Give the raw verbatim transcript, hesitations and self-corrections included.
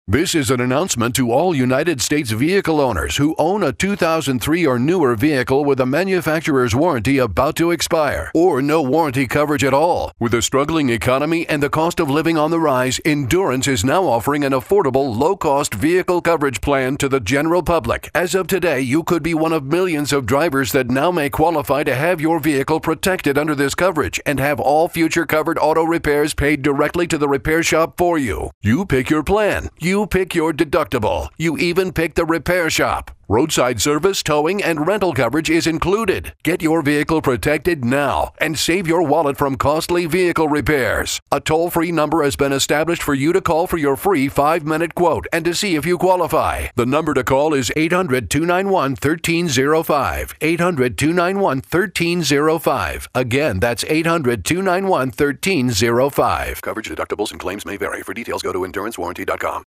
This is an announcement to all United States vehicle owners who own a two thousand three or newer vehicle with a manufacturer's warranty about to expire, or no warranty coverage at all. With a struggling economy and the cost of living on the rise, Endurance is now offering an affordable, low-cost vehicle coverage plan to the general public. As of today, you could be one of millions of drivers that now may qualify to have your vehicle protected under this coverage and have all future covered auto repairs paid directly to the repair shop for you. You pick your plan. You You pick your deductible. You even pick the repair shop. Roadside service, towing, and rental coverage is included. Get your vehicle protected now and save your wallet from costly vehicle repairs. A toll-free number has been established for you to call for your free five-minute quote and to see if you qualify. The number to call is eight hundred, two nine one, one three zero five. eight hundred, two nine one, one three zero five. Again, that's eight hundred, two nine one, one three zero five. Coverage, deductibles, and claims may vary. For details, go to endurance warranty dot com.